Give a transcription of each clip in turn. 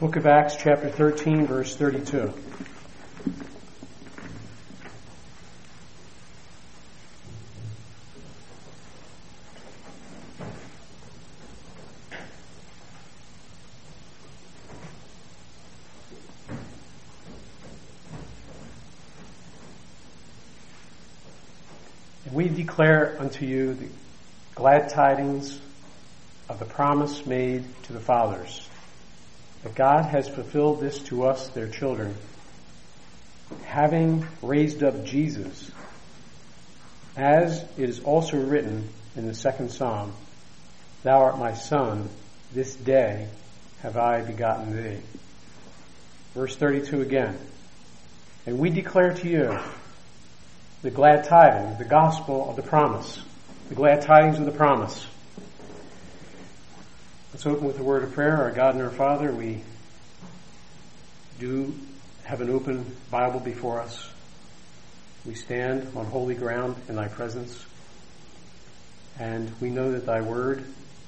Book of Acts, chapter 13, verse 32. And we declare unto you the glad tidings of the promise made to the fathers, that God has fulfilled this to us, their children, having raised up Jesus, as it is also written in the second Psalm, Thou art my son, this day have I begotten thee. Verse 32 again. And we declare to you the glad tidings, the gospel of the promise, the glad tidings of the promise. Let's open with a word of prayer. Our God and our Father, we do have an open Bible before us. We stand on holy ground in thy presence, and we know that thy word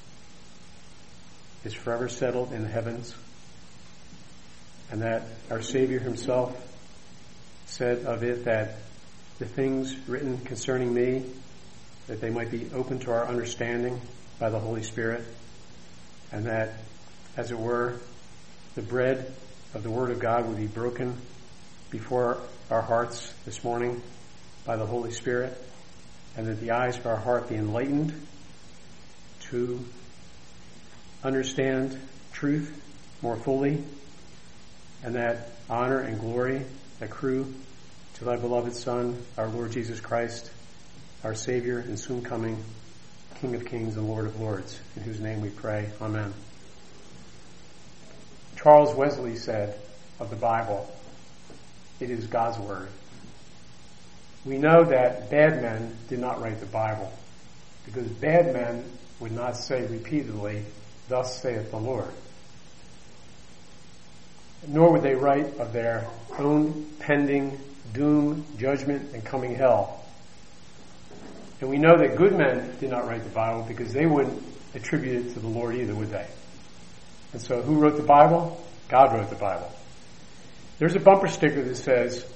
is forever settled in the heavens, and that our Savior himself said of it that the things written concerning me, that they might be open to our understanding by the Holy Spirit, and that, as it were, the bread of the Word of God would be broken before our hearts this morning by the Holy Spirit, and that the eyes of our heart be enlightened to understand truth more fully, and that honor and glory accrue to thy beloved Son, our Lord Jesus Christ, our Savior and soon coming King of Kings and Lord of Lords, in whose name we pray. Amen. Charles Wesley said of the Bible, it is God's Word. We know that bad men did not write the Bible, because bad men would not say repeatedly, Thus saith the Lord. Nor would they write of their own pending doom, judgment, and coming hell. And we know that good men did not write the Bible because they wouldn't attribute it to the Lord either, would they? And so who wrote the Bible? God wrote the Bible. There's a bumper sticker that says,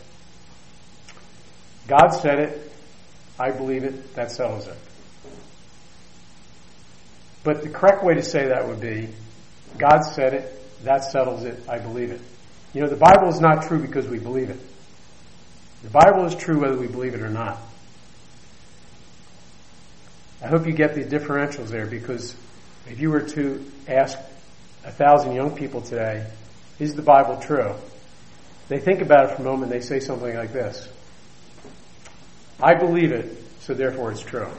God said it, I believe it, that settles it. But the correct way to say that would be, God said it, that settles it, I believe it. You know, the Bible is not true because we believe it. The Bible is true whether we believe it or not. I hope you get the differentials there, because if you were to ask 1,000 young people today, is the Bible true? They think about it for a moment, they say something like this: I believe it, so therefore it's true.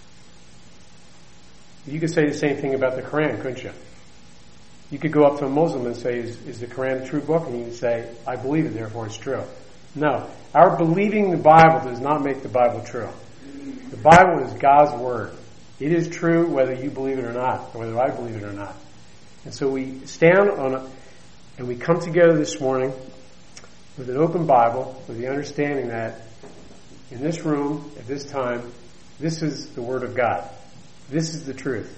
You could say the same thing about the Quran, couldn't you? You could go up to a Muslim and say, is the Quran a true book? And you would say, I believe it, therefore it's true. No. Our believing the Bible does not make the Bible true. The Bible is God's Word. It is true whether you believe it or not, or whether I believe it or not. And so we stand on it, and we come together this morning with an open Bible, with the understanding that in this room, at this time, this is the Word of God. This is the truth.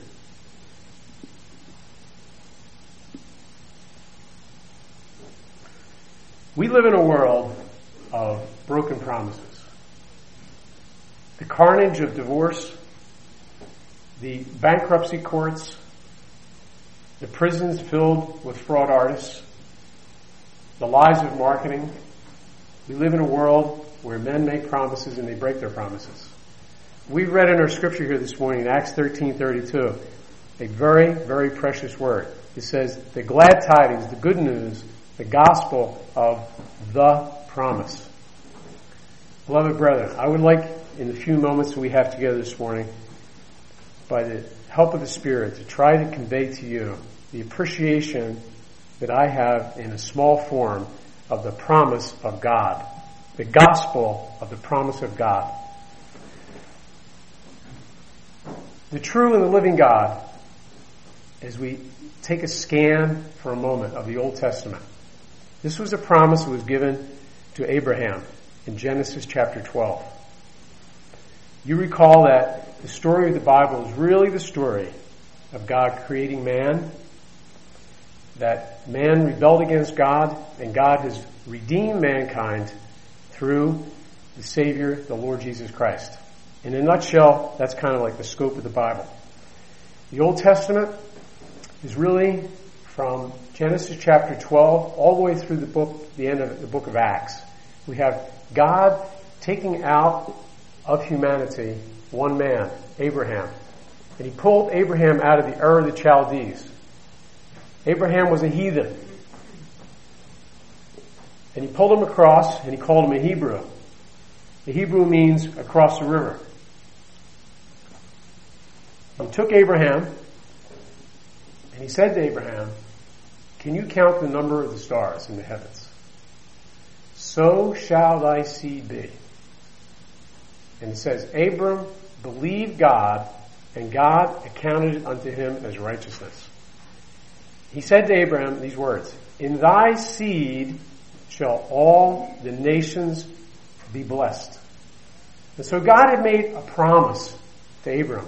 We live in a world of broken promises. The carnage of divorce, the bankruptcy courts, the prisons filled with fraud artists, the lies of marketing. We live in a world where men make promises and they break their promises. We read in our scripture here this morning, in Acts 13:32, a very, very precious word. It says, the glad tidings, the good news, the gospel of the promise. Beloved brethren, I would like, in the few moments that we have together this morning, by the help of the Spirit, to try to convey to you the appreciation that I have in a small form of the promise of God, the gospel of the promise of God. The true and the living God, as we take a scan for a moment of the Old Testament, this was a promise that was given to Abraham in Genesis chapter 12. You recall that the story of the Bible is really the story of God creating man, that man rebelled against God, and God has redeemed mankind through the Savior, the Lord Jesus Christ. In a nutshell, that's kind of like the scope of the Bible. The Old Testament is really from Genesis chapter 12 all the way through the end of the book of Acts. We have God taking out of humanity one man, Abraham. And he pulled Abraham out of the Ur of the Chaldees. Abraham was a heathen. And he pulled him across, and he called him a Hebrew. The Hebrew means across the river. He took Abraham, and he said to Abraham, "Can you count the number of the stars in the heavens? So shall thy seed be." And it says, Abram believed God, and God accounted it unto him as righteousness. He said to Abraham these words, "In thy seed shall all the nations be blessed." And so God had made a promise to Abram.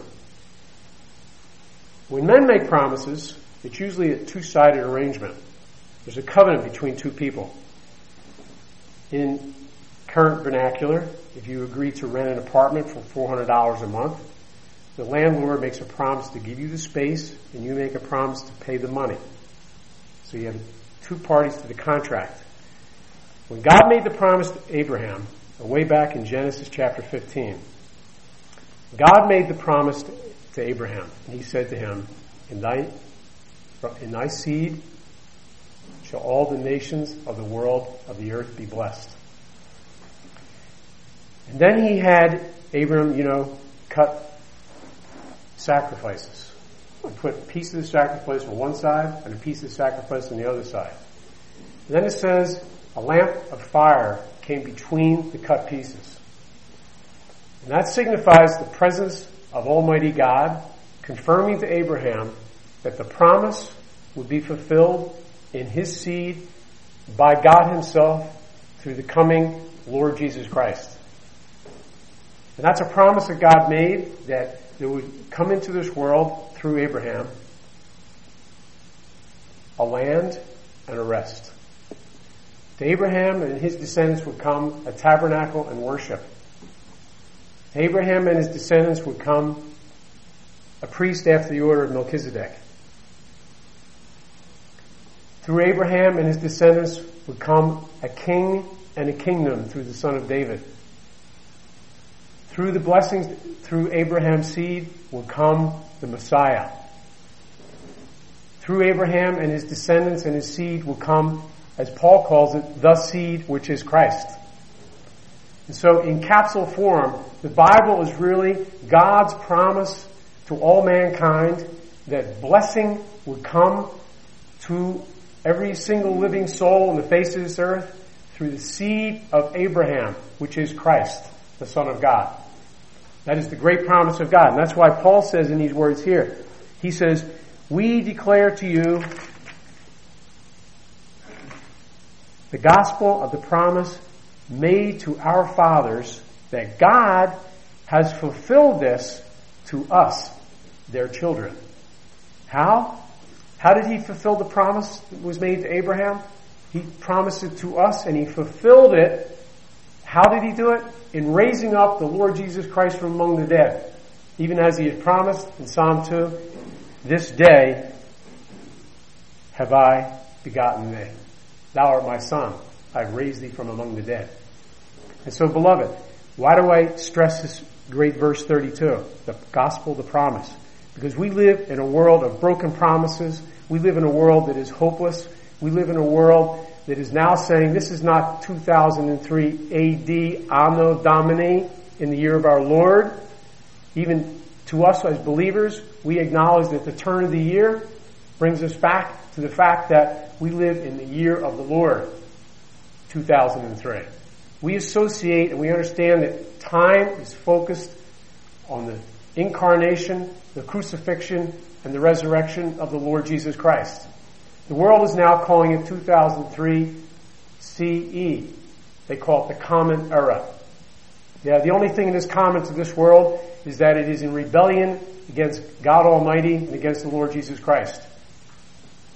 When men make promises, it's usually a two-sided arrangement. There's a covenant between two people. In current vernacular, if you agree to rent an apartment for $400 a month, the landlord makes a promise to give you the space, and you make a promise to pay the money. So you have two parties to the contract. When God made the promise to Abraham, way back in Genesis chapter 15, God made the promise to Abraham, and he said to him, in thy seed shall all the nations of the world of the earth be blessed. And then he had Abram, cut sacrifices. And put a piece of the sacrifice on one side and a piece of the sacrifice on the other side. And then it says, a lamp of fire came between the cut pieces. And that signifies the presence of Almighty God, confirming to Abraham that the promise would be fulfilled in his seed by God himself through the coming Lord Jesus Christ. And that's a promise that God made, that there would come into this world through Abraham a land and a rest. To Abraham and his descendants would come a tabernacle and worship. To Abraham and his descendants would come a priest after the order of Melchizedek. Through Abraham and his descendants would come a king and a kingdom through the son of David. Through the blessings, through Abraham's seed will come the Messiah. Through Abraham and his descendants and his seed will come, as Paul calls it, the seed which is Christ. And so in capsule form, the Bible is really God's promise to all mankind that blessing would come to every single living soul on the face of this earth through the seed of Abraham, which is Christ, the Son of God. That is the great promise of God. And that's why Paul says in these words here, he says, "We declare to you the gospel of the promise made to our fathers, that God has fulfilled this to us, their children." How? How did he fulfill the promise that was made to Abraham? He promised it to us, and he fulfilled it. How did he do it? In raising up the Lord Jesus Christ from among the dead. Even as he had promised in Psalm 2, "This day have I begotten thee. Thou art my son. I have raised thee from among the dead." And so, beloved, why do I stress this great verse 32? The gospel, the promise. Because we live in a world of broken promises. We live in a world that is hopeless. We live in a world that is now saying this is not 2003 AD, Anno Domini, in the year of our Lord. Even to us as believers, we acknowledge that the turn of the year brings us back to the fact that we live in the year of the Lord, 2003. We associate and we understand that time is focused on the incarnation, the crucifixion, and the resurrection of the Lord Jesus Christ. The world is now calling it 2003 CE. They call it the Common Era. Yeah, the only thing that is common to this world is that it is in rebellion against God Almighty and against the Lord Jesus Christ.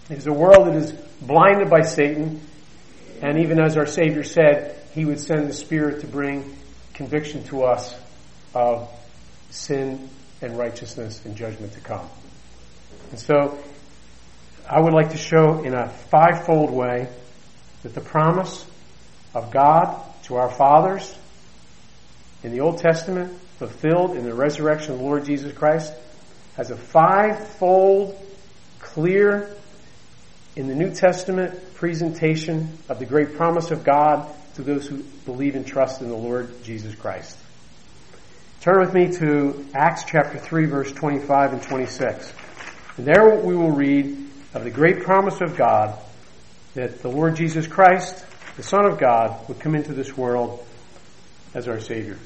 It is a world that is blinded by Satan, and even as our Savior said, He would send the Spirit to bring conviction to us of sin and righteousness and judgment to come. And so, I would like to show in a fivefold way that the promise of God to our fathers in the Old Testament, fulfilled in the resurrection of the Lord Jesus Christ, has a fivefold, clear, in the New Testament presentation of the great promise of God to those who believe and trust in the Lord Jesus Christ. Turn with me to Acts chapter 3, verse 25 and 26. And there we will read of the great promise of God that the Lord Jesus Christ, the Son of God, would come into this world as our Savior.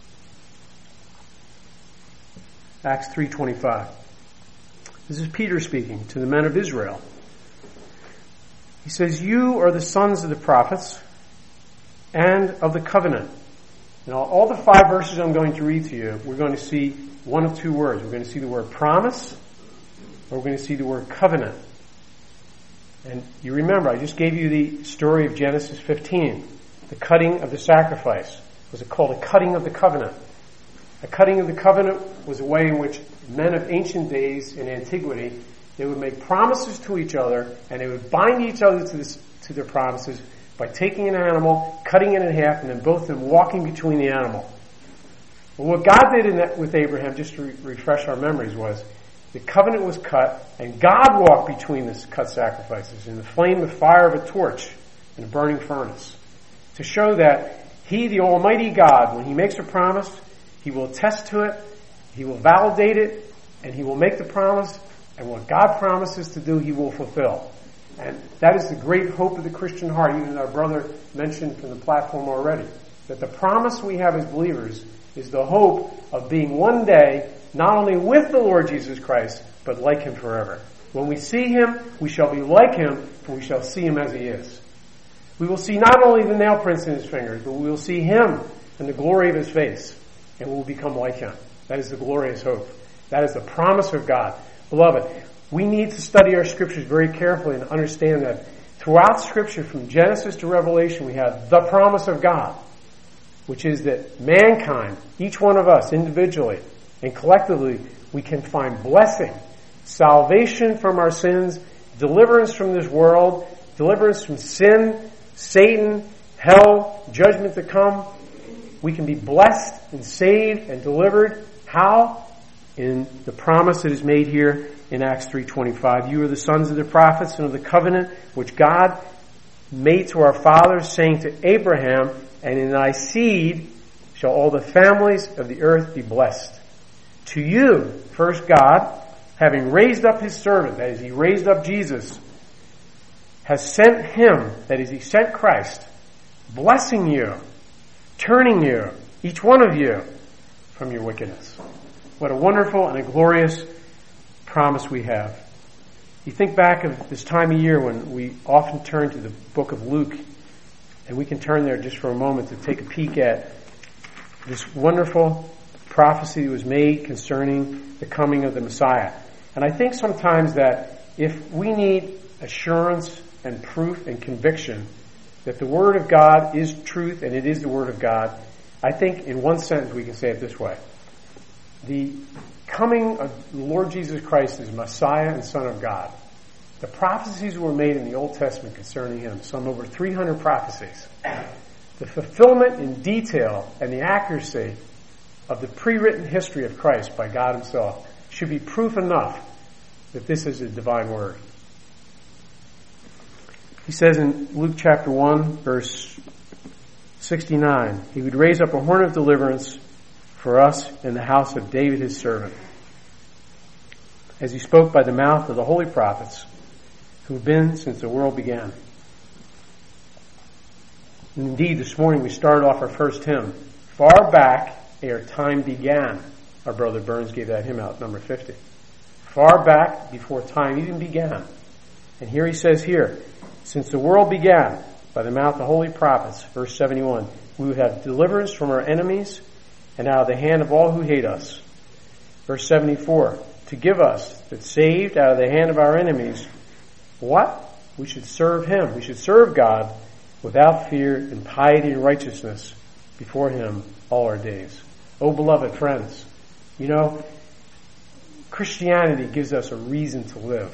Acts 3:25. This is Peter speaking to the men of Israel. He says, "You are the sons of the prophets and of the covenant." Now, all the 5 verses I'm going to read to you, we're going to see one of 2 words. We're going to see the word promise, or we're going to see the word covenant. And you remember, I just gave you the story of Genesis 15, the cutting of the sacrifice. Was it called a cutting of the covenant? A cutting of the covenant was a way in which men of ancient days in antiquity, they would make promises to each other, and they would bind each other to their promises by taking an animal, cutting it in half, and then both of them walking between the animal. Well, what God did with Abraham, just to refresh our memories, was the covenant was cut, and God walked between the cut sacrifices in the flame of fire of a torch in a burning furnace, to show that He, the Almighty God, when He makes a promise, He will attest to it, He will validate it, and He will make the promise, and what God promises to do, He will fulfill. And that is the great hope of the Christian heart, even as our brother mentioned from the platform already, that the promise we have as believers is the hope of being one day not only with the Lord Jesus Christ, but like Him forever. When we see Him, we shall be like Him, for we shall see Him as He is. We will see not only the nail prints in His fingers, but we will see Him and the glory of His face, and we will become like Him. That is the glorious hope. That is the promise of God. Beloved, we need to study our scriptures very carefully and understand that throughout Scripture, from Genesis to Revelation, we have the promise of God, which is that mankind, each one of us individually and collectively, we can find blessing, salvation from our sins, deliverance from this world, deliverance from sin, Satan, hell, judgment to come. We can be blessed and saved and delivered. How? In the promise that is made here in Acts 3:25. You are the sons of the prophets and of the covenant which God made to our fathers, saying to Abraham, and in thy seed shall all the families of the earth be blessed. To you, first God, having raised up His servant, that is, He raised up Jesus, has sent Him, that is, He sent Christ, blessing you, turning you, each one of you, from your wickedness. What a wonderful and a glorious promise we have. You think back of this time of year when we often turn to the book of Luke, and we can turn there just for a moment to take a peek at this wonderful prophecy that was made concerning the coming of the Messiah. And I think sometimes that if we need assurance and proof and conviction that the Word of God is truth and it is the Word of God, I think in one sentence we can say it this way. The coming of the Lord Jesus Christ as Messiah and Son of God. The prophecies were made in the Old Testament concerning Him, some over 300 prophecies. The fulfillment in detail and the accuracy of the pre-written history of Christ by God Himself should be proof enough that this is a divine word. He says in Luke chapter 1, verse 69, He would raise up a horn of deliverance for us in the house of David His servant, as He spoke by the mouth of the holy prophets who have been since the world began. And indeed, this morning we started off our first hymn, Far Back Ere Time Began. Our brother Burns gave that hymn out, number 50. Far back before time even began. And here he says here, since the world began, by the mouth of the holy prophets, verse 71, we would have deliverance from our enemies and out of the hand of all who hate us. Verse 74, to give us that saved out of the hand of our enemies What? We should serve Him. We should serve God without fear in piety and righteousness before Him all our days. Oh, beloved friends, you know, Christianity gives us a reason to live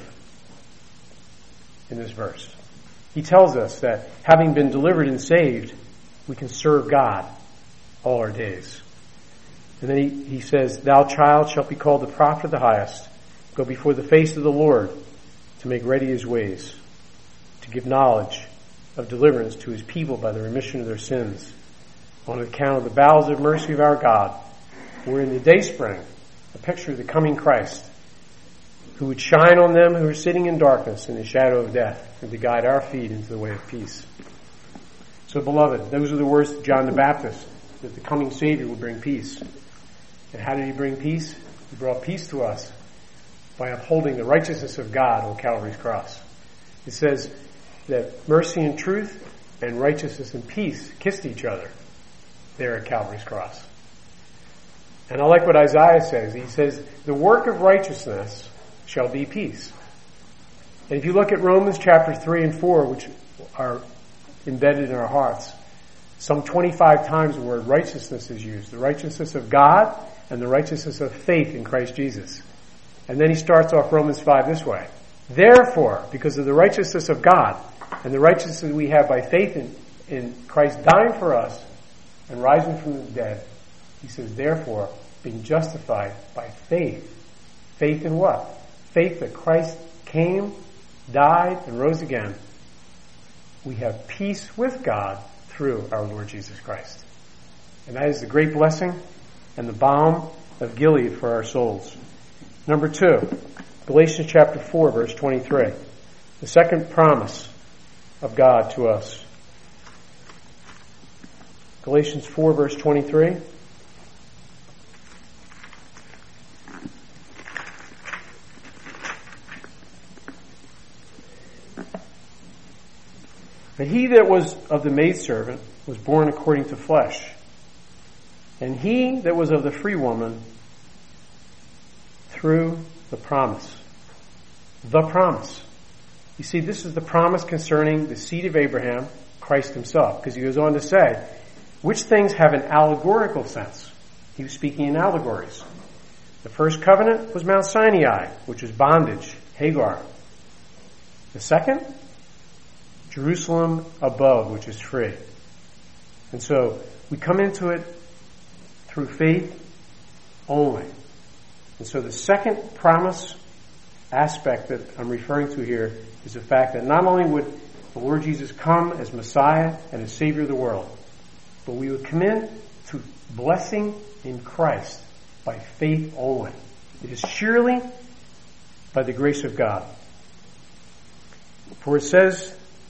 in this verse. He tells us that having been delivered and saved, we can serve God all our days. And then he says, Thou, child, shalt be called the prophet of the highest. Go before the face of the Lord to make ready His ways, to give knowledge of deliverance to His people by the remission of their sins, on account of the bowels of mercy of our God. We're in the dayspring, a picture of the coming Christ, who would shine on them who are sitting in darkness in the shadow of death, and to guide our feet into the way of peace. So, beloved, those are the words of John the Baptist, that the coming Savior will bring peace. And how did He bring peace? He brought peace to us by upholding the righteousness of God on Calvary's cross. It says that mercy and truth and righteousness and peace kissed each other there at Calvary's cross. And I like what Isaiah says. He says, the work of righteousness shall be peace. And if you look at Romans chapter 3 and 4, which are embedded in our hearts, some 25 times the word righteousness is used. The righteousness of God and the righteousness of faith in Christ Jesus. And then he starts off Romans 5 this way. Therefore, because of the righteousness of God and the righteousness we have by faith in Christ dying for us and rising from the dead, he says, therefore, being justified by faith. Faith in what? Faith that Christ came, died, and rose again. We have peace with God through our Lord Jesus Christ. And that is the great blessing and the balm of Gilead for our souls. Number 2, Galatians chapter 4, verse 23. The second promise of God to us. Galatians 4, verse 23. But he that was of the maidservant was born according to flesh, and he that was of the free woman through the promise. The promise. You see, this is the promise concerning the seed of Abraham, Christ himself, because he goes on to say, which things have an allegorical sense. He was speaking in allegories. The first covenant was Mount Sinai, which was bondage, Hagar. The second, Jerusalem above, which is free. And so we come into it through faith only. And so the second promise aspect that I'm referring to here is the fact that not only would the Lord Jesus come as Messiah and as Savior of the world, but we would come in to blessing in Christ by faith only. It is surely by the grace of God. For it says,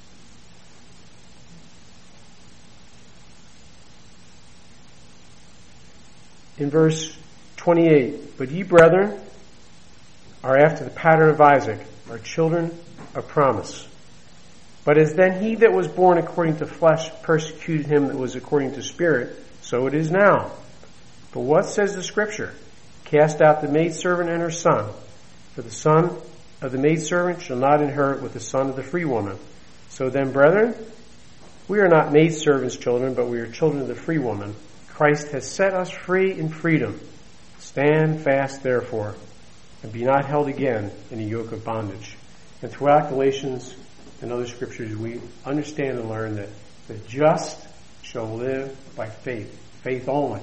in verse 28, but ye brethren are after the pattern of Isaac, are children of promise. But as then he that was born according to flesh persecuted him that was according to spirit, so it is now. But what says the Scripture? Cast out the maidservant and her son, for the son of the maidservant shall not inherit with the son of the free woman. So then, brethren, we are not maidservants' children, but we are children of the free woman. Christ has set us free in freedom. Stand fast, therefore, and be not held again in a yoke of bondage. And throughout Galatians and other scriptures, we understand and learn that the just shall live by faith. Faith only.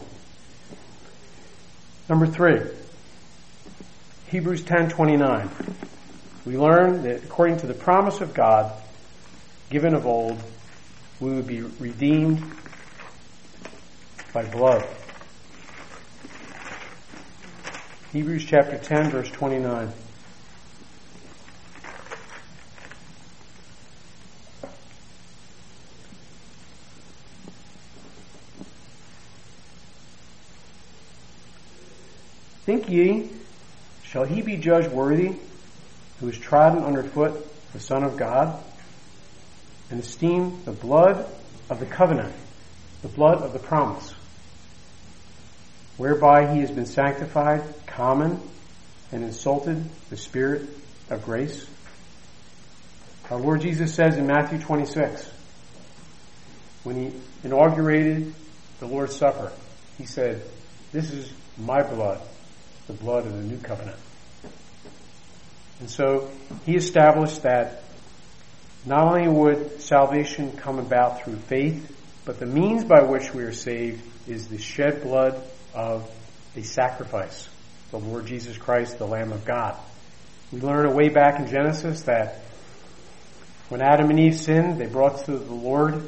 Number 3, Hebrews 10:29. We learn that according to the promise of God given of old, we would be redeemed by blood. Hebrews chapter 10, verse 29. Think ye, shall he be judged worthy who is trodden underfoot the Son of God, and esteem the blood of the covenant, the blood of the promise, whereby he has been sanctified, common, and insulted the Spirit of grace? Our Lord Jesus says in Matthew 26, when he inaugurated the Lord's Supper, he said, "This is my blood, the blood of the new covenant." And so he established that not only would salvation come about through faith, but the means by which we are saved is the shed blood of a sacrifice, the Lord Jesus Christ, the Lamb of God. We learn way back in Genesis that when Adam and Eve sinned, they brought to the Lord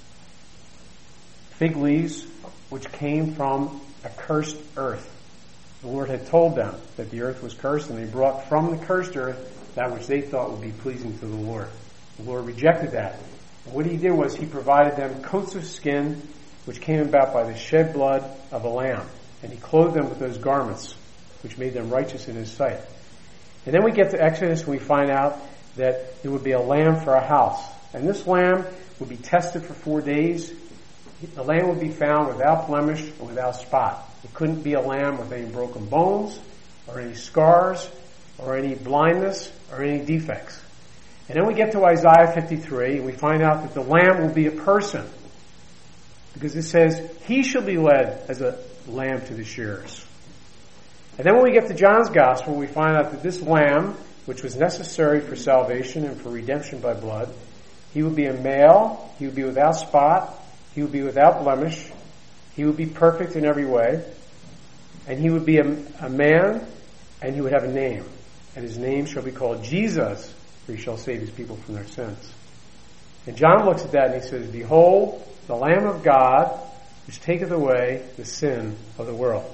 fig leaves which came from a cursed earth. The Lord had told them that the earth was cursed, and they brought from the cursed earth that which they thought would be pleasing to the Lord. The Lord rejected that. And what he did was he provided them coats of skin which came about by the shed blood of a lamb. And he clothed them with those garments which made them righteous in his sight. And then we get to Exodus and we find out that there would be a lamb for a house. And this lamb would be tested for 4 days. The lamb would be found without blemish and without spot. It couldn't be a lamb with any broken bones or any scars or any blindness or any defects. And then we get to Isaiah 53 and we find out that the lamb will be a person. Because it says, he shall be led as a lamb to the shearers. And then when we get to John's Gospel, we find out that this lamb, which was necessary for salvation and for redemption by blood, he would be a male, he would be without spot, he would be without blemish, he would be perfect in every way, and he would be a man, and he would have a name. And his name shall be called Jesus, for he shall save his people from their sins. And John looks at that and he says, "Behold, the Lamb of God, which taketh away the sin of the world."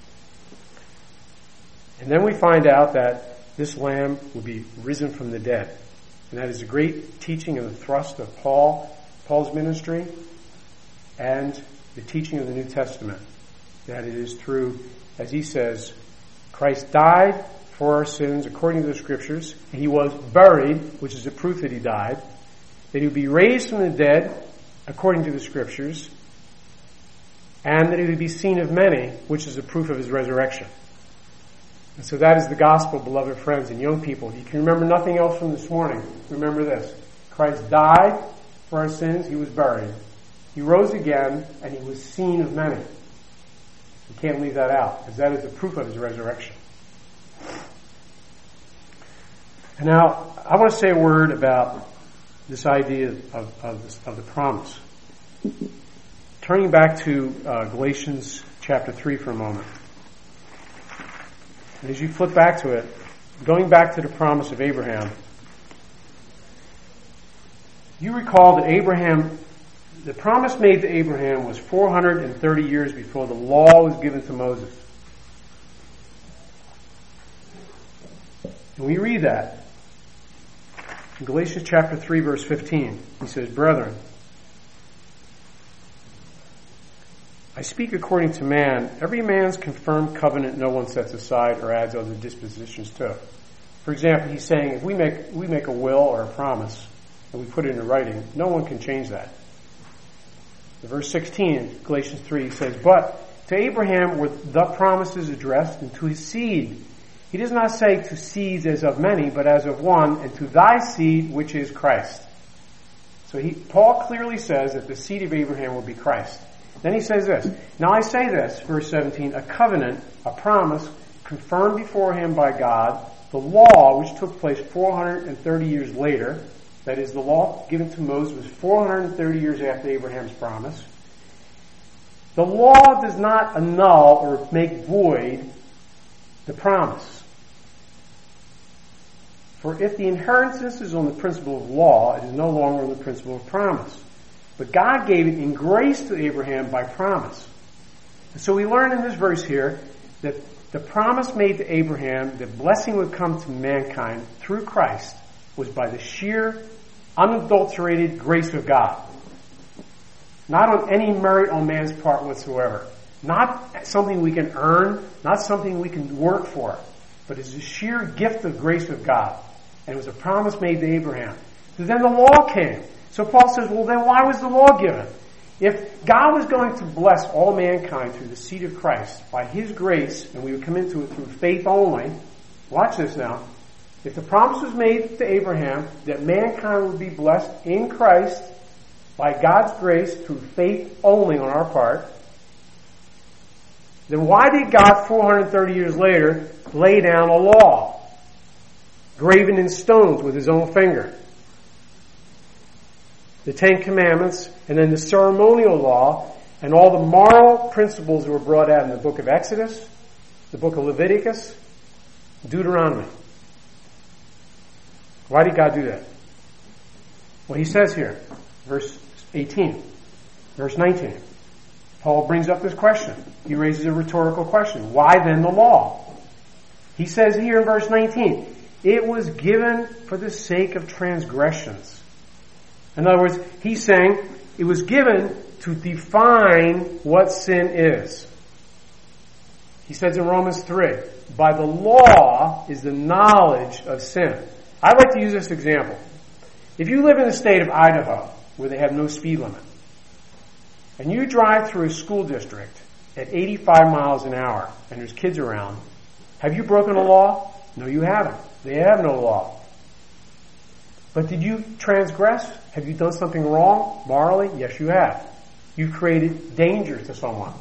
And then we find out that this Lamb will be risen from the dead. And that is a great teaching and the thrust of Paul's ministry, and the teaching of the New Testament. That it is through, as he says, Christ died for our sins according to the Scriptures. He was buried, which is a proof that he died. That he would be raised from the dead according to the Scriptures. And that he would be seen of many, which is a proof of his resurrection. And so that is the gospel, beloved friends and young people. If you can remember nothing else from this morning, remember this. Christ died for our sins. He was buried. He rose again, and he was seen of many. You can't leave that out, because that is the proof of his resurrection. And now, I want to say a word about this idea of the promise. Turning back to Galatians chapter 3 for a moment. And as you flip back to it, going back to the promise of Abraham, you recall that the promise made to Abraham was 430 years before the law was given to Moses. And we read that in Galatians chapter 3 verse 15. He says, "Brethren, I speak according to man. Every man's confirmed covenant no one sets aside or adds other dispositions to." For example, he's saying if we make a will or a promise and we put it into writing, no one can change that. In verse 16, Galatians 3 says, "But to Abraham were the promises addressed, and to his seed. He does not say to seeds as of many, but as of one, and to thy seed, which is Christ." So Paul clearly says that the seed of Abraham will be Christ. Then he says this, "Now I say this," verse 17, "a covenant, a promise, confirmed before him by God, the law which took place 430 years later," that is, the law given to Moses was 430 years after Abraham's promise. "The law does not annul or make void the promise. For if the inheritance is on the principle of law, it is no longer on the principle of promise. But God gave it in grace to Abraham by promise." And so we learn in this verse here that the promise made to Abraham that blessing would come to mankind through Christ was by the sheer, unadulterated grace of God. Not on any merit on man's part whatsoever. Not something we can earn, not something we can work for, but it's a sheer gift of grace of God. And it was a promise made to Abraham. So then the law came. So Paul says, well then why was the law given? If God was going to bless all mankind through the seed of Christ by his grace, and we would come into it through faith only, watch this now, If the promise was made to Abraham that mankind would be blessed in Christ by God's grace through faith only on our part, then why did God 430 years later lay down a law graven in stones with his own finger? The Ten Commandments, and then the ceremonial law, and all the moral principles that were brought out in the book of Exodus, the book of Leviticus, Deuteronomy. Why did God do that? Well, he says here, verse 18, verse 19. Paul brings up this question. He raises a rhetorical question. Why then the law? He says here in verse 19, it was given for the sake of transgressions. In other words, he's saying it was given to define what sin is. He says in Romans 3, by the law is the knowledge of sin. I'd like to use this example. If you live in the state of Idaho, where they have no speed limit, and you drive through a school district at 85 miles an hour, and there's kids around, have you broken a law? No, you haven't. They have no law. But did you transgress? Have you done something wrong morally? Yes, you have. You've created danger to someone.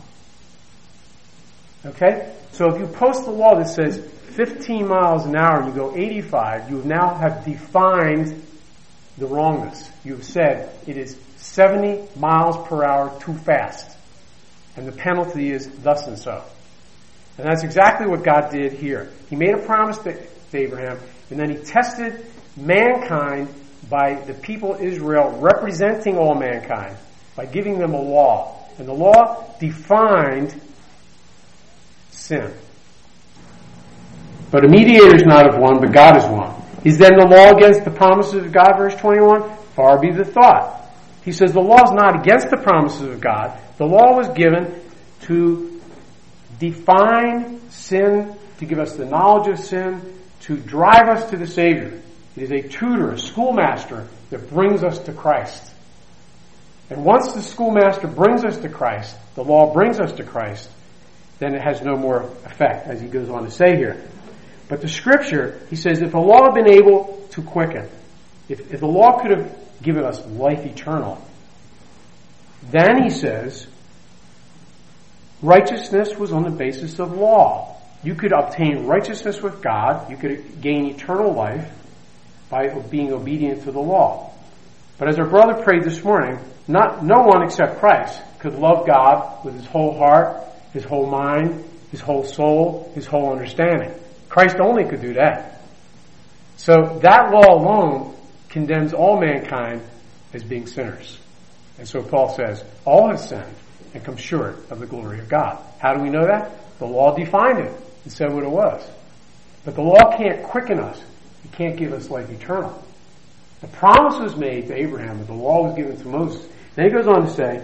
Okay? So if you post a law that says 15 miles an hour and you go 85, you now have defined the wrongness. You've said it is 70 miles per hour too fast. And the penalty is thus and so. And that's exactly what God did here. He made a promise to Abraham, and then he tested mankind by the people of Israel representing all mankind, by giving them a law. And the law defined sin. But a mediator is not of one, but God is one. Is then the law against the promises of God, verse 21? Far be the thought. He says the law is not against the promises of God. The law was given to define sin, to give us the knowledge of sin, to drive us to the Savior. It is a tutor, a schoolmaster that brings us to Christ. And once the schoolmaster brings us to Christ, the law brings us to Christ, then it has no more effect, as he goes on to say here. But the Scripture, he says, if the law had been able to quicken, if the law could have given us life eternal, then he says, righteousness was on the basis of law. You could obtain righteousness with God, you could gain eternal life by being obedient to the law. But as our brother prayed this morning, no one except Christ could love God with his whole heart, his whole mind, his whole soul, his whole understanding. Christ only could do that. So that law alone condemns all mankind as being sinners. And so Paul says, all have sinned and come short of the glory of God. How do we know that? The law defined it and said what it was. But the law can't quicken us. It can't give us life eternal. The promise was made to Abraham, but the law was given to Moses. Then he goes on to say,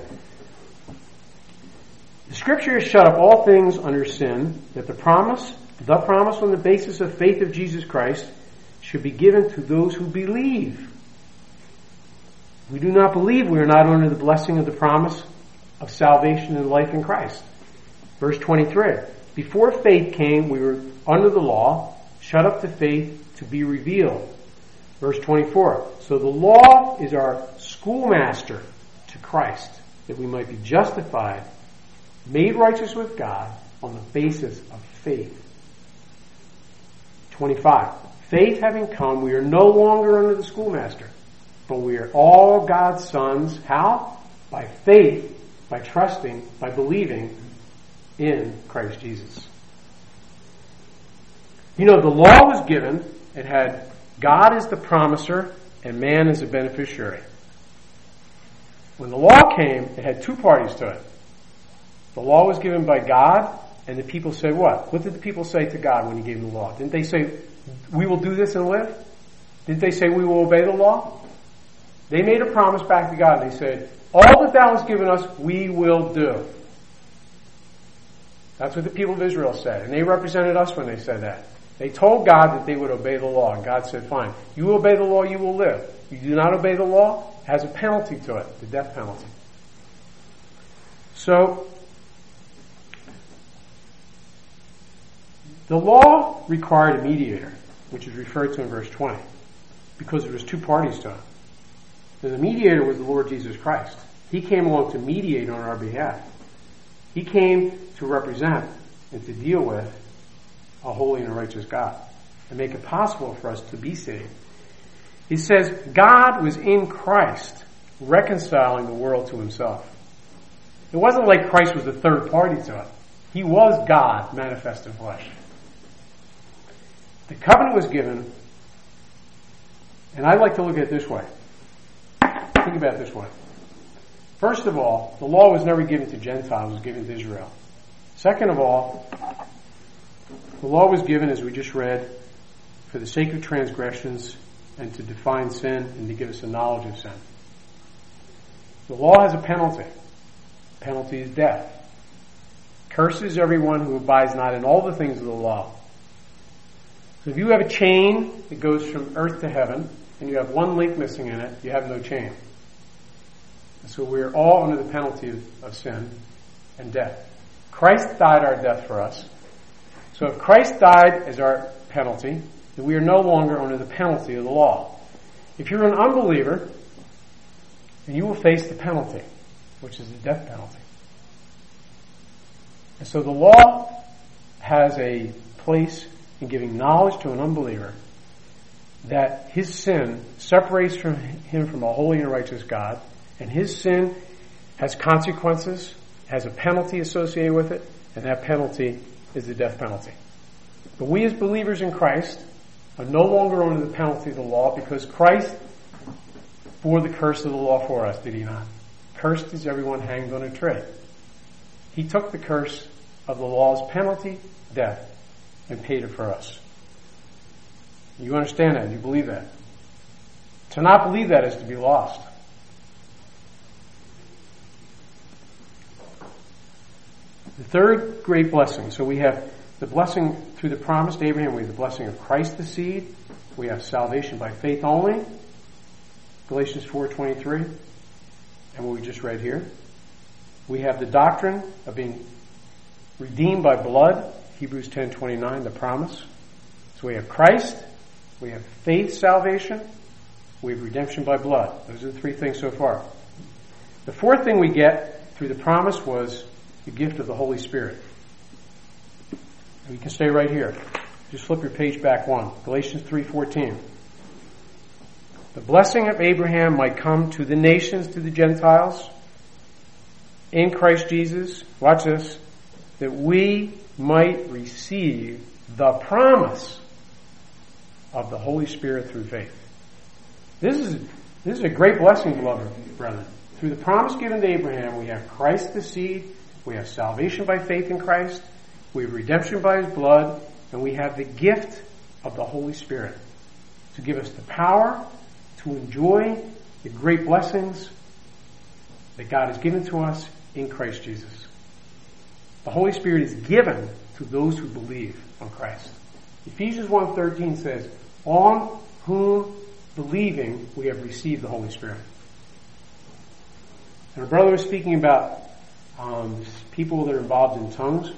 the Scripture has shut up all things under sin, that the promise on the basis of faith of Jesus Christ should be given to those who believe. If we do not believe, we are not under the blessing of the promise of salvation and life in Christ. Verse 23, before faith came, we were under the law, shut up to faith to be revealed. Verse 24, so the law is our schoolmaster to Christ, that we might be justified, made righteous with God on the basis of faith. 25, faith having come, we are no longer under the schoolmaster, but we are all God's sons. How? By faith, by trusting, by believing in Christ Jesus. You know, the law was given. It had God as the promiser and man as the beneficiary. When the law came, it had two parties to it. The law was given by God, and the people said what? What did the people say to God when he gave them the law? Didn't they say, we will do this and live? Didn't they say we will obey the law? They made a promise back to God. They said, all that thou hast given us, we will do. That's what the people of Israel said. And they represented us when they said that. They told God that they would obey the law. And God said, fine, you obey the law, you will live. You do not obey the law, it has a penalty to it, the death penalty. So, the law required a mediator. which is referred to in verse 20, because there was two parties to it. And the mediator was the Lord Jesus Christ. He came along to mediate on our behalf. He came to represent and to deal with a holy and a righteous God and make it possible for us to be saved. He says, God was in Christ reconciling the world to himself. It wasn't like Christ was a third party to it. He was God manifest in flesh. The covenant was given, and I like to look at it this way. Think about it this way. First of all, the law was never given to Gentiles, it was given to Israel. Second of all, the law was given, as we just read, for the sake of transgressions and to define sin and to give us a knowledge of sin. The law has a penalty. The penalty is death. Curses everyone who abides not in all the things of the law. So if you have a chain that goes from earth to heaven, and you have one link missing in it, you have no chain. And so we're all under the penalty of sin and death. Christ died our death for us. So if Christ died as our penalty, then we are no longer under the penalty of the law. If you're an unbeliever, then you will face the penalty, which is the death penalty. And so the law has a place in giving knowledge to an unbeliever that his sin separates him from a holy and righteous God, and his sin has consequences, has a penalty associated with it, and that penalty is the death penalty. But we as believers in Christ are no longer under the penalty of the law because Christ bore the curse of the law for us, did he not? Cursed is everyone hanged on a tree. He took the curse of the law's penalty, death, and paid it for us. You understand that? You believe that? To not believe that is to be lost. The third great blessing. So we have the blessing through the promise to Abraham. We have the blessing of Christ the seed. We have salvation by faith only. Galatians 4:23. And what we just read here. We have the doctrine of being redeemed by blood. Hebrews 10:29, the promise. So we have Christ. We have faith salvation. We have redemption by blood. Those are the three things so far. The fourth thing we get through the promise was the gift of the Holy Spirit. And you can stay right here. Just flip your page back one. Galatians 3:14. The blessing of Abraham might come to the nations, to the Gentiles, in Christ Jesus. Watch this. That we might receive the promise of the Holy Spirit through faith. This is a great blessing, beloved brethren. Through the promise given to Abraham, we have Christ the seed, we have salvation by faith in Christ, we have redemption by his blood, and we have the gift of the Holy Spirit to give us the power to enjoy the great blessings that God has given to us in Christ Jesus. The Holy Spirit is given to those who believe on Christ. Ephesians 1:13 says, on whom believing we have received the Holy Spirit. And our brother was speaking about people that are involved in tongues.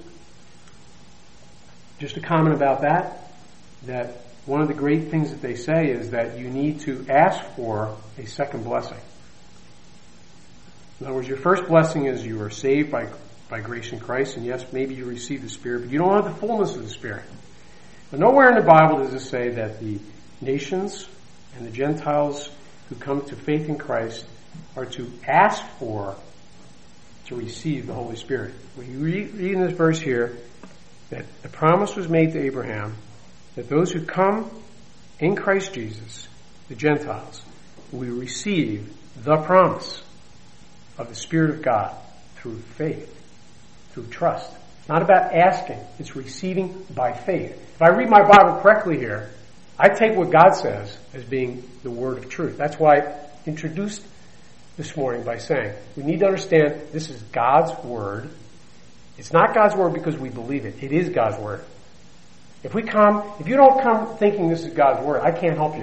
Just a comment about that one of the great things that they say is that you need to ask for a second blessing. In other words, your first blessing is you are saved by grace in Christ, and yes, maybe you receive the Spirit, but you don't have the fullness of the Spirit. But nowhere in the Bible does it say that the nations and the Gentiles who come to faith in Christ are to ask for to receive the Holy Spirit. We read in this verse here that the promise was made to Abraham that those who come in Christ Jesus, the Gentiles, will receive the promise of the Spirit of God through faith, through trust. It's not about asking, it's receiving by faith. If I read my Bible correctly here, I take what God says as being the word of truth. That's why I introduced this morning by saying we need to understand this is God's word. It's not God's word because we believe it. It is God's word. If you don't come thinking this is God's word, I can't help you.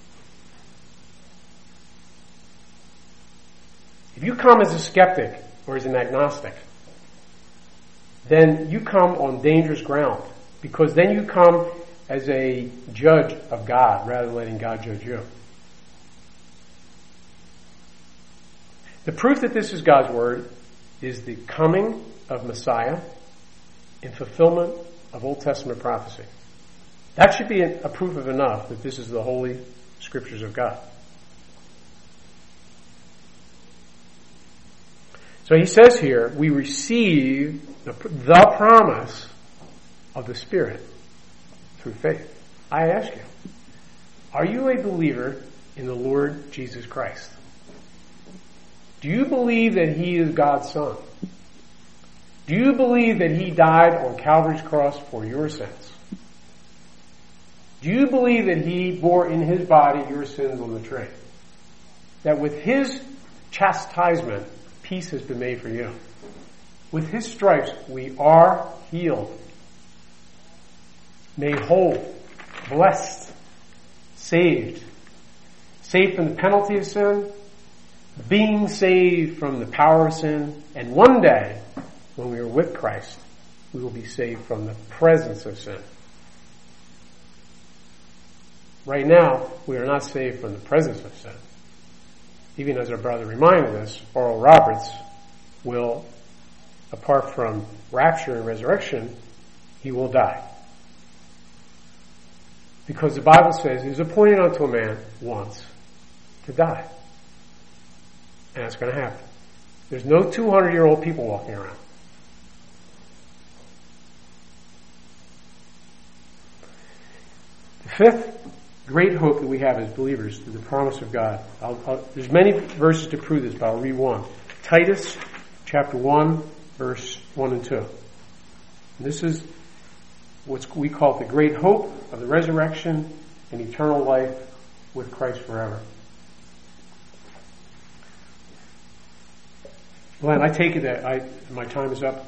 If you come as a skeptic or as an agnostic, then you come on dangerous ground, because then you come as a judge of God rather than letting God judge you. The proof that this is God's word is the coming of Messiah in fulfillment of Old Testament prophecy. That should be a proof of enough that this is the holy scriptures of God. So he says here, we receive the promise of the Spirit through faith. I ask you, are you a believer in the Lord Jesus Christ? Do you believe that He is God's Son? Do you believe that He died on Calvary's cross for your sins? Do you believe that He bore in His body your sins on the tree? That with His chastisement, peace has been made for you. With His stripes, we are healed, made whole, blessed, saved. Saved from the penalty of sin, being saved from the power of sin, and one day, when we are with Christ, we will be saved from the presence of sin. Right now, we are not saved from the presence of sin. Even as our brother reminded us, Oral Roberts will, apart from rapture and resurrection, he will die. Because the Bible says it is appointed unto a man once to die. And that's going to happen. There's no 200-year-old people walking around. The fifth great hope that we have as believers is the promise of God. There's many verses to prove this, but I'll read one. Titus chapter 1, verse 1 and 2. And this is what we call the great hope of the resurrection and eternal life with Christ forever. Glenn, I take it that my time is up.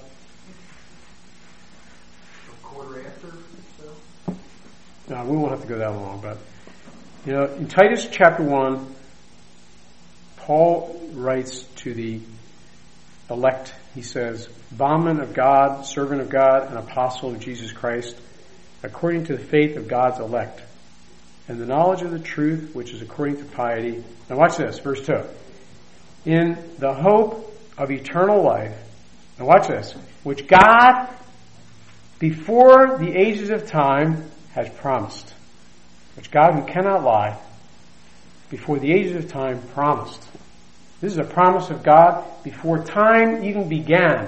A quarter after, so? No, we won't have to go that long, but in Titus chapter 1, Paul writes to the elect. He says, bondman of God, servant of God, and apostle of Jesus Christ, according to the faith of God's elect, and the knowledge of the truth which is according to piety. Now watch this, verse 2. In the hope of eternal life, and watch this, which God, before the ages of time, has promised. Which God, who cannot lie, before the ages of time, promised. This is a promise of God before time even began.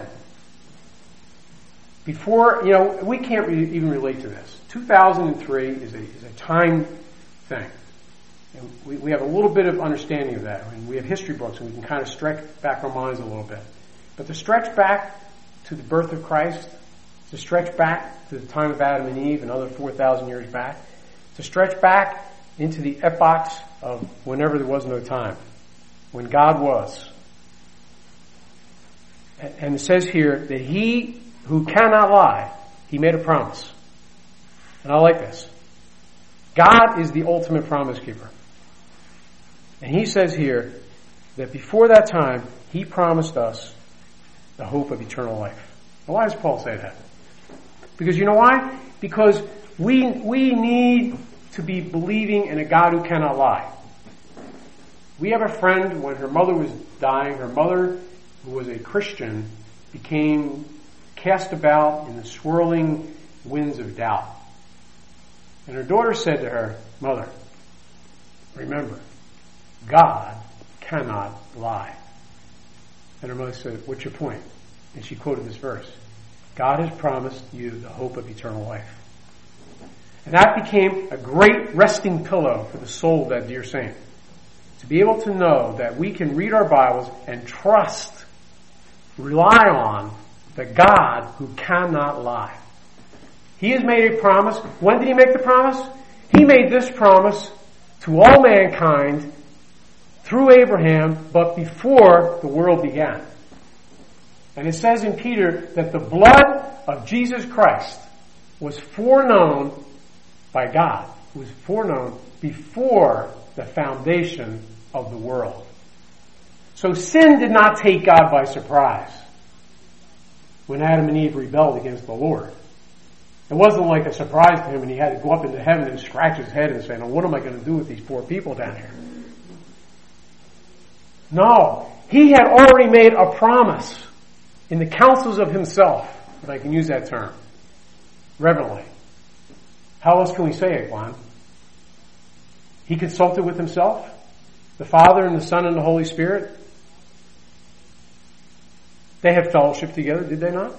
Before, we can't even relate to this. 2003 is a time thing. And we have a little bit of understanding of that. I mean, we have history books and we can kind of stretch back our minds a little bit. But to stretch back to the birth of Christ, to stretch back to the time of Adam and Eve, another 4,000 years back, to stretch back into the epochs of whenever there was no time, when God was. And it says here that He who cannot lie, He made a promise. And I like this. God is the ultimate promise keeper. And He says here that before that time, He promised us the hope of eternal life. Now, why does Paul say that? Because you know why? Because we need to be believing in a God who cannot lie. We have a friend, when her mother was dying, her mother, who was a Christian, became cast about in the swirling winds of doubt. And her daughter said to her, Mother, remember, God cannot lie. And her mother said, what's your point? And she quoted this verse. God has promised you the hope of eternal life. And that became a great resting pillow for the soul of that dear saint. To be able to know that we can read our Bibles and trust, rely on the God who cannot lie. He has made a promise. When did He make the promise? He made this promise to all mankind through Abraham, but before the world began. And it says in Peter that the blood of Jesus Christ was foreknown by God. It was foreknown before the foundation of the world. So sin did not take God by surprise when Adam and Eve rebelled against the Lord. It wasn't like a surprise to him and he had to go up into heaven and scratch his head and say, now what am I going to do with these poor people down here? No. He had already made a promise in the counsels of himself, if I can use that term, reverently. How else can we say it, Juan? He consulted with himself, the Father and the Son and the Holy Spirit. They had fellowship together, did they not?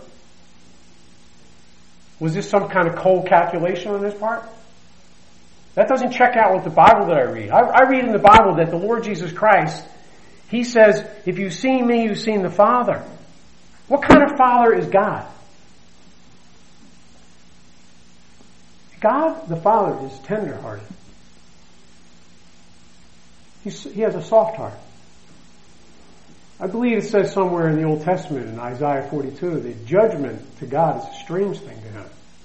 Was this some kind of cold calculation on his part? That doesn't check out with the Bible that I read. I read in the Bible that the Lord Jesus Christ, He says, if you've seen me, you've seen the Father. What kind of Father is God? God, the Father, is tender-hearted. He has a soft heart. I believe it says somewhere in the Old Testament, in Isaiah 42, that judgment to God is a strange thing to Him.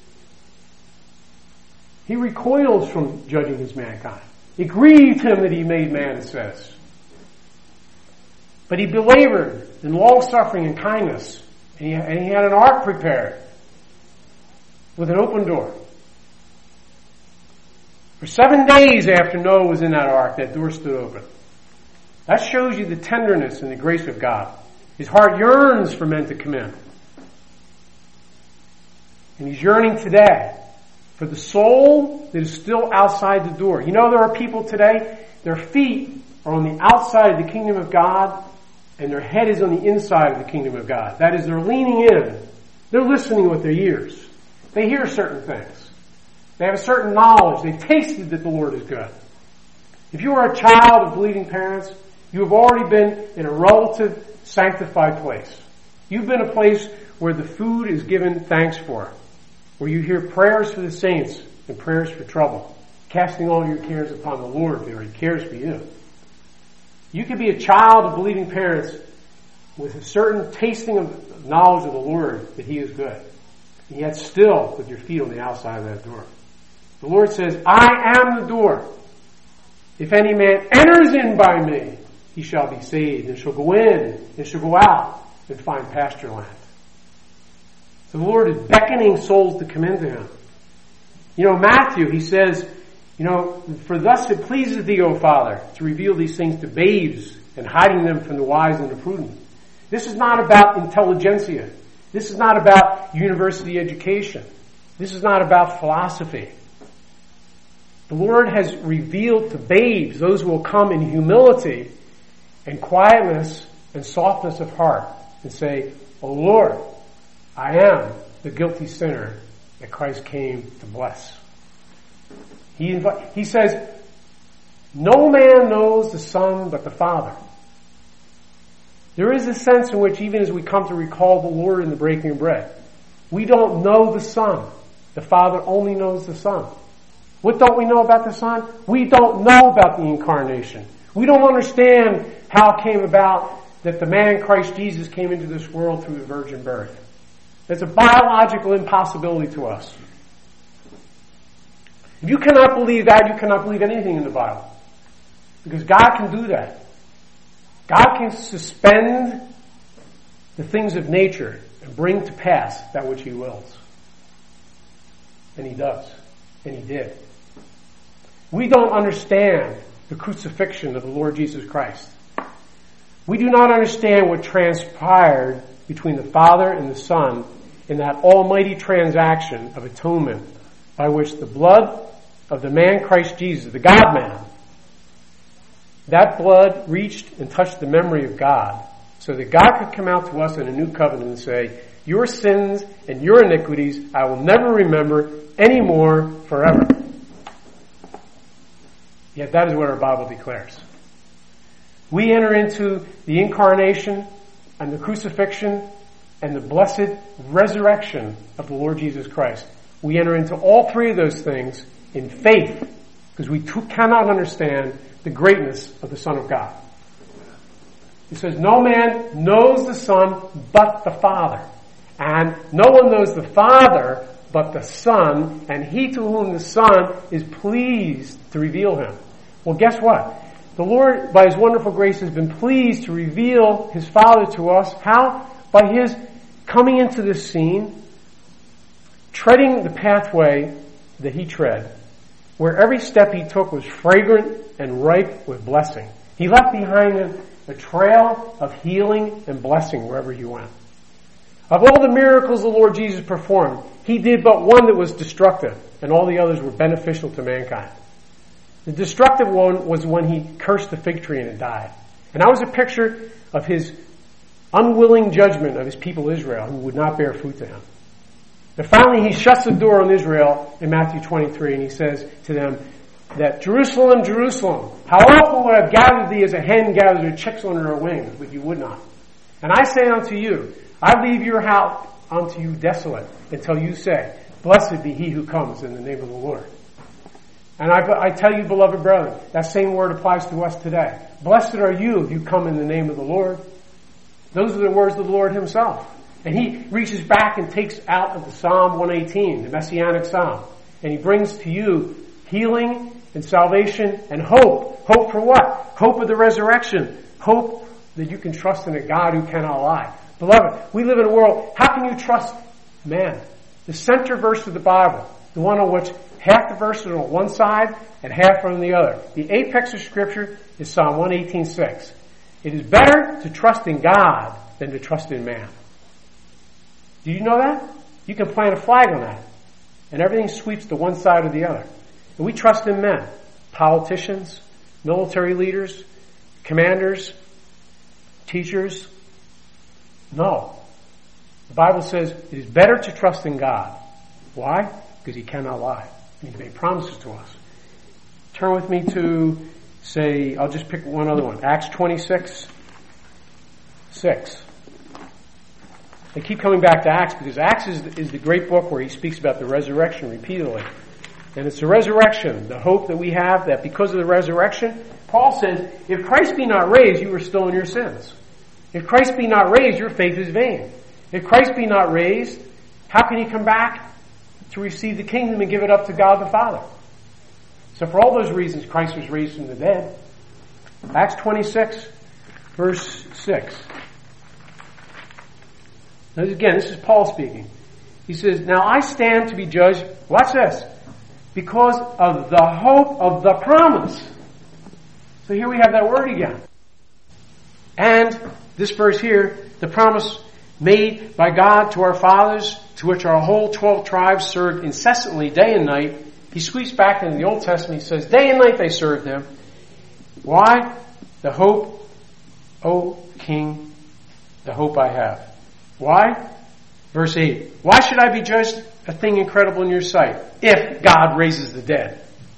He recoils from judging His mankind. It grieved Him that He made man, it says. But He belabored in long-suffering and kindness, and he had an ark prepared with an open door. For 7 days after Noah was in that ark, that door stood open. That shows you the tenderness and the grace of God. His heart yearns for men to come in. And He's yearning today for the soul that is still outside the door. You know, there are people today, their feet are on the outside of the kingdom of God, and their head is on the inside of the kingdom of God. That is, they're leaning in. They're listening with their ears. They hear certain things. They have a certain knowledge. They've tasted that the Lord is good. If you are a child of believing parents, you have already been in a relative sanctified place. You've been a place where the food is given thanks for, where you hear prayers for the saints and prayers for trouble, casting all your cares upon the Lord, for He cares for you. You can be a child of believing parents with a certain tasting of knowledge of the Lord that He is good, and yet still with your feet on the outside of that door. The Lord says, I am the door. If any man enters in by me, he shall be saved, and shall go in, and shall go out, and find pasture land. So the Lord is beckoning souls to come into Him. You know, Matthew, he says, you know, for thus it pleases Thee, O Father, to reveal these things to babes, and hiding them from the wise and the prudent. This is not about intelligentsia. This is not about university education. This is not about philosophy. The Lord has revealed to babes, those who will come in humility and quietness and softness of heart and say, O Lord, I am the guilty sinner that Christ came to bless. He says, no man knows the Son but the Father. There is a sense in which even as we come to recall the Lord in the breaking of bread, we don't know the Son. The Father only knows the Son. What don't we know about the Son? We don't know about the incarnation. We don't understand how it came about that the man Christ Jesus came into this world through the virgin birth. It's a biological impossibility to us. If you cannot believe that, you cannot believe anything in the Bible. Because God can do that. God can suspend the things of nature and bring to pass that which He wills. And He does. And He did. We don't understand the crucifixion of the Lord Jesus Christ. We do not understand what transpired between the Father and the Son in that almighty transaction of atonement by which the blood of the man Christ Jesus, the God-man, that blood reached and touched the memory of God so that God could come out to us in a new covenant and say, your sins and your iniquities I will never remember anymore forever. Yet that is what our Bible declares. We enter into the incarnation and the crucifixion and the blessed resurrection of the Lord Jesus Christ. We enter into all three of those things in faith because we cannot understand the greatness of the Son of God. He says, no man knows the Son but the Father. And no one knows the Father but the Son, and he to whom the Son is pleased to reveal Him. Well, guess what? The Lord, by His wonderful grace, has been pleased to reveal His Father to us. How? By His coming into this scene, treading the pathway that he tread, where every step he took was fragrant and ripe with blessing. He left behind him a trail of healing and blessing wherever he went. Of all the miracles the Lord Jesus performed, he did but one that was destructive, and all the others were beneficial to mankind. The destructive one was when he cursed the fig tree and it died. And that was a picture of his unwilling judgment of his people Israel, who would not bear fruit to him. And finally, he shuts the door on Israel in Matthew 23, and he says to them that, Jerusalem, Jerusalem, how often would I have gathered thee as a hen gathers her chicks under her wings, but you would not. And I say unto you, I leave your house unto you desolate, until you say, blessed be he who comes in the name of the Lord. And I tell you, beloved brethren, that same word applies to us today. Blessed are you if you come in the name of the Lord. Those are the words of the Lord himself. And he reaches back and takes out of the Psalm 118, the Messianic Psalm, and he brings to you healing and salvation and hope. Hope for what? Hope of the resurrection. Hope that you can trust in a God who cannot lie. Beloved, we live in a world, how can you trust man? The center verse of the Bible, the one on which half the verses are on one side and half are on the other. The apex of Scripture is Psalm 118:6. It is better to trust in God than to trust in man. Do you know that? You can plant a flag on that, and everything sweeps to one side or the other. And we trust in men, politicians, military leaders, commanders, teachers. No. The Bible says it is better to trust in God. Why? Because he cannot lie. He made promises to us. Turn with me to, say, I'll just pick one other one. Acts 26:6. I keep coming back to Acts because Acts is the great book where he speaks about the resurrection repeatedly. And it's the resurrection, the hope that we have that because of the resurrection, Paul says, if Christ be not raised, you are still in your sins. If Christ be not raised, your faith is vain. If Christ be not raised, how can he come back to receive the kingdom and give it up to God the Father? So for all those reasons, Christ was raised from the dead. Acts 26, verse 6. Now again, this is Paul speaking. He says, now I stand to be judged, watch this, because of the hope of the promise. So here we have that word again. And this verse here, the promise made by God to our fathers, to which our whole 12 tribes served incessantly day and night. He squeaks back into the Old Testament. He says, day and night they served him. Why? The hope, O King, the hope I have. Why? Verse 8. Why should I be judged a thing incredible in your sight if God raises the dead?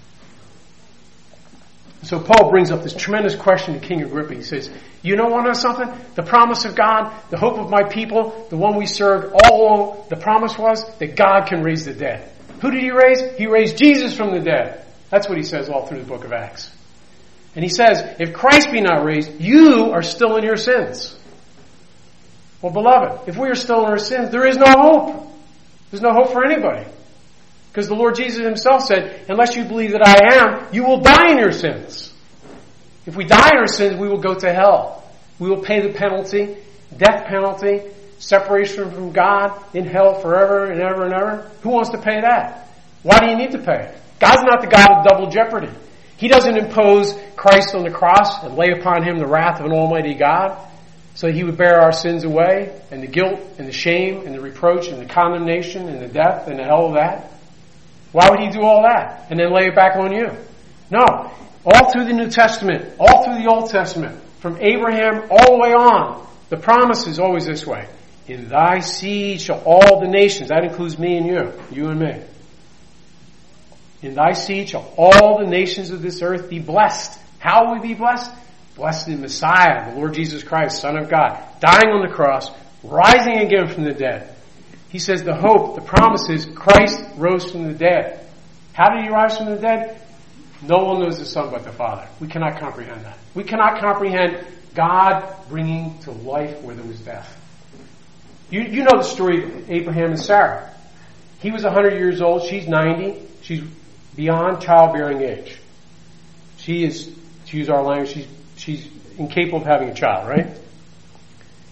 So Paul brings up this tremendous question to King Agrippa. He says, you know something? The promise of God, the hope of my people, the one we served all along, the promise was that God can raise the dead. Who did he raise? He raised Jesus from the dead. That's what he says all through the book of Acts. And he says, if Christ be not raised, you are still in your sins. Well, beloved, if we are still in our sins, there is no hope. There's no hope for anybody. Because the Lord Jesus himself said, unless you believe that I am, you will die in your sins. If we die in our sins, we will go to hell. We will pay the penalty, death penalty, separation from God in hell forever and ever and ever. Who wants to pay that? Why do you need to pay it? God's not the God of double jeopardy. He doesn't impose Christ on the cross and lay upon him the wrath of an almighty God so that he would bear our sins away and the guilt and the shame and the reproach and the condemnation and the death and the hell of that. Why would he do all that and then lay it back on you? No. All through the New Testament, all through the Old Testament, from Abraham all the way on, the promise is always this way. In thy seed shall all the nations, that includes me and you and me. In thy seed shall all the nations of this earth be blessed. How will we be blessed? Blessed in Messiah, the Lord Jesus Christ, Son of God, dying on the cross, rising again from the dead. He says the hope, the promise is Christ rose from the dead. How did he rise from the dead? No one knows the Son but the Father. We cannot comprehend that. We cannot comprehend God bringing to life where there was death. You know the story of Abraham and Sarah. He was 100 years old. She's 90. She's beyond childbearing age. She is, to use our language, she's incapable of having a child, right?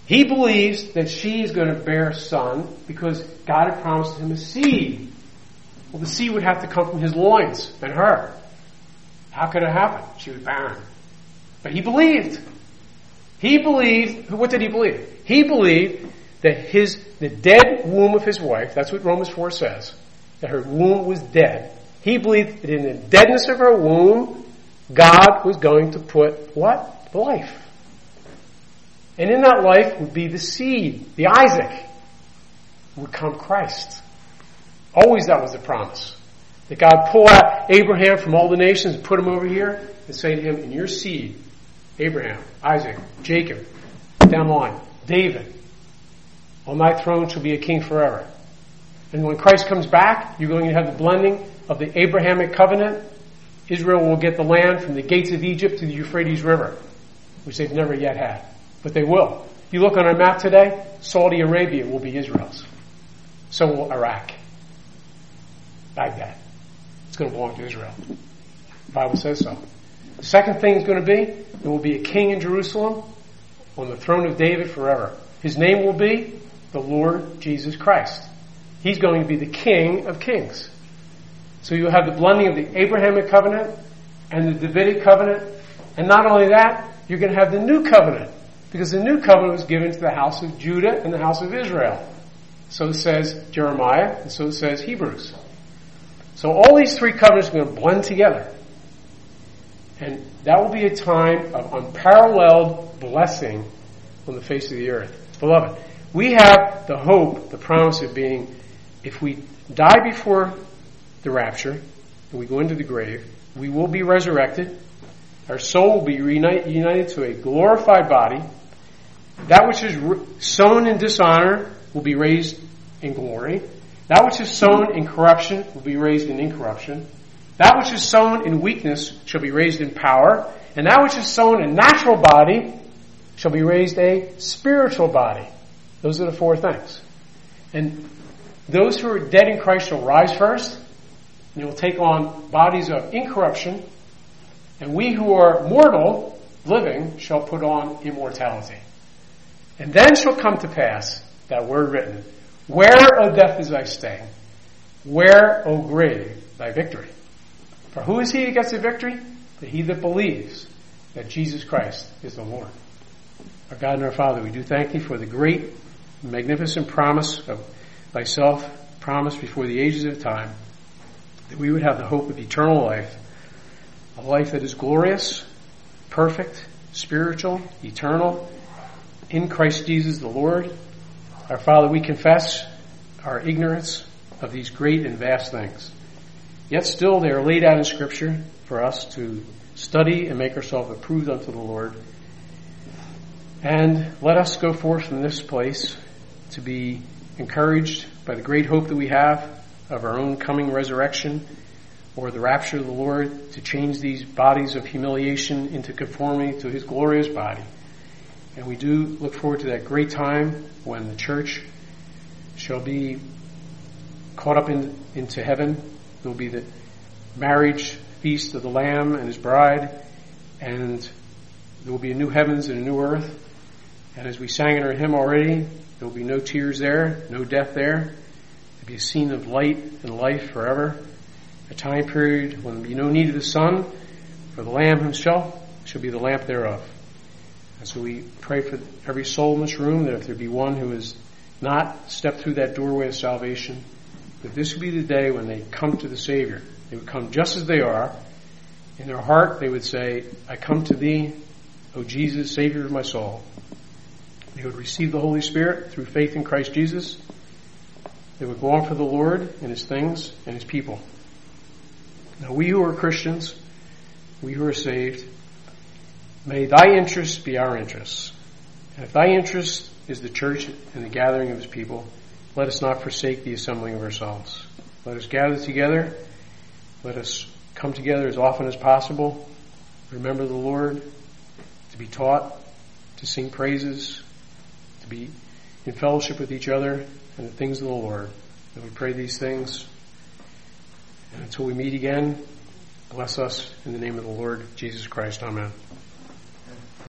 He believes that she is going to bear a son because God had promised him a seed. Well, the seed would have to come from his loins and her. How could it happen? She was barren. But he believed. He believed, what did he believe? He believed that the dead womb of his wife, that's what Romans 4 says, that her womb was dead. He believed that in the deadness of her womb, God was going to put what? Life. And in that life would be the seed, the Isaac, would come Christ. Always that was the promise. That God pull out Abraham from all the nations and put him over here and say to him, in your seed, Abraham, Isaac, Jacob, down the line, David, on thy throne shall be a king forever. And when Christ comes back, you're going to have the blending of the Abrahamic covenant. Israel will get the land from the gates of Egypt to the Euphrates River, which they've never yet had. But they will. You look on our map today, Saudi Arabia will be Israel's. So will Iraq. Baghdad. It's going to belong to Israel. The Bible says so. The second thing is going to be, there will be a king in Jerusalem on the throne of David forever. His name will be the Lord Jesus Christ. He's going to be the King of Kings. So you'll have the blending of the Abrahamic covenant and the Davidic covenant. And not only that, you're going to have the new covenant. Because the new covenant was given to the house of Judah and the house of Israel. So says Jeremiah, and so says Hebrews. So all these three covenants are going to blend together. And that will be a time of unparalleled blessing on the face of the earth. Beloved, we have the hope, the promise of being, if we die before the rapture, and we go into the grave, we will be resurrected. Our soul will be united to a glorified body. That which is sown in dishonor will be raised in glory. That which is sown in corruption will be raised in incorruption. That which is sown in weakness shall be raised in power. And that which is sown a natural body shall be raised a spiritual body. Those are the four things. And those who are dead in Christ shall rise first. And will take on bodies of incorruption. And we who are mortal, living, shall put on immortality. And then shall come to pass that word written, where, O death, is thy sting? Where, O grave, thy victory? For who is he that gets the victory? But he that believes that Jesus Christ is the Lord. Our God and our Father, we do thank thee for the great, magnificent promise of thyself, promised before the ages of time, that we would have the hope of eternal life, a life that is glorious, perfect, spiritual, eternal, in Christ Jesus the Lord. Our Father, we confess our ignorance of these great and vast things. Yet still they are laid out in Scripture for us to study and make ourselves approved unto the Lord. And let us go forth from this place to be encouraged by the great hope that we have of our own coming resurrection or the rapture of the Lord, to change these bodies of humiliation into conformity to His glorious body. And we do look forward to that great time when the church shall be caught up into heaven. There will be the marriage feast of the Lamb and His bride, and there will be a new heavens and a new earth. And as we sang in our hymn already, there will be no tears there, no death there. There will be a scene of light and life forever. A time period when there will be no need of the sun, for the Lamb Himself shall be the lamp thereof. And so we pray for every soul in this room, that if there be one who has not stepped through that doorway of salvation, that this would be the day when they come to the Savior. They would come just as they are. In their heart they would say, I come to Thee, O Jesus, Savior of my soul. They would receive the Holy Spirit through faith in Christ Jesus. They would go on for the Lord and His things and His people. Now we who are Christians, we who are saved, may Thy interests be our interests. And if Thy interest is the church and the gathering of His people, let us not forsake the assembling of ourselves. Let us gather together. Let us come together as often as possible. Remember the Lord, to be taught, to sing praises, to be in fellowship with each other and the things of the Lord. And we pray these things. And until we meet again, bless us in the name of the Lord Jesus Christ. Amen.